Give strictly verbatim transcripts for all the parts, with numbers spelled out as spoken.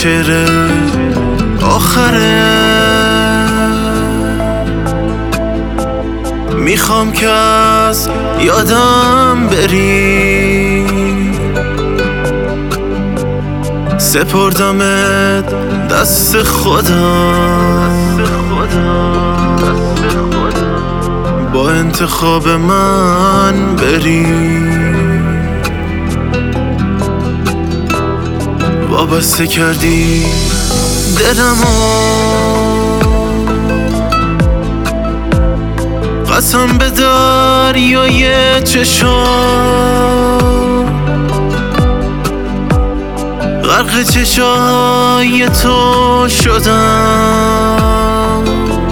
شعر آخره. میخوام که از یادم بری، سپردمت دست خدا، با انتخاب من بری. وابسته کردی دلمو، قسم به دریای چشام، غرق چشای تو شدم.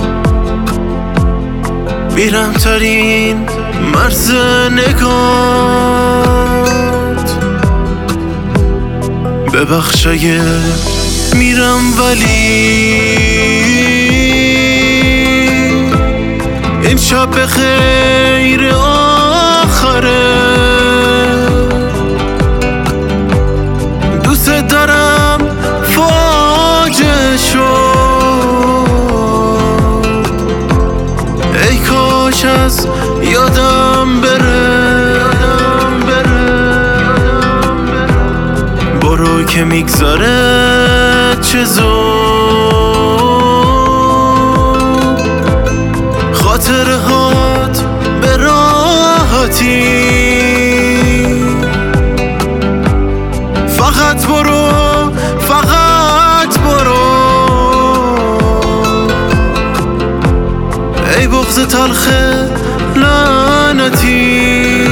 میرم ترین مرز نگات، ببخش اگه میرم ولی این شب به خیر آخره. دوست دارم فاجعه شد، ای کاش از یادم بره. برو که میگذاره چه زود، خاطره هات به راحتی. فقط برو، فقط برو، ای بغض تلخ لعنتی.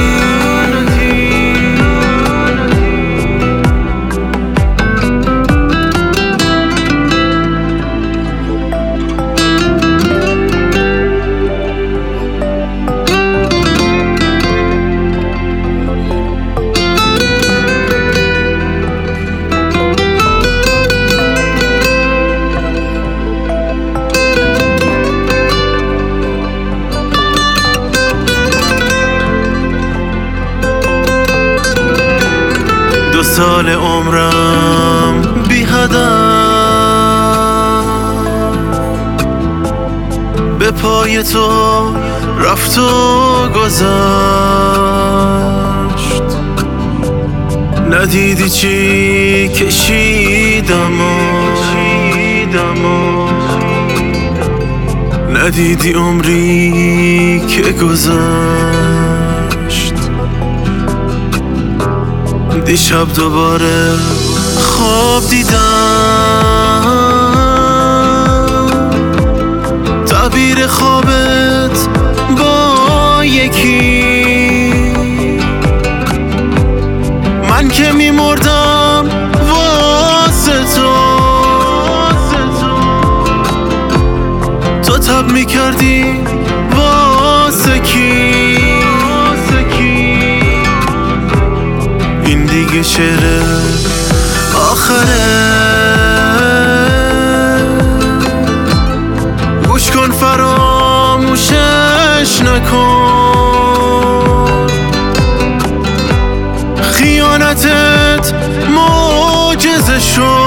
دو سال عمرم بی هدف به پای تو رفت و گذشت. ندیدی چی کشیدم و ندیدی عمری که گذشت. دیشب دوباره خواب دیدم، تعبیر خوابت با یکی. من که میمردم واسه تو، تو تب میکردی واسه کی؟ این دیگه شعر آخره. گوش کن فراموشش نکن، خیانتت معجزه شد.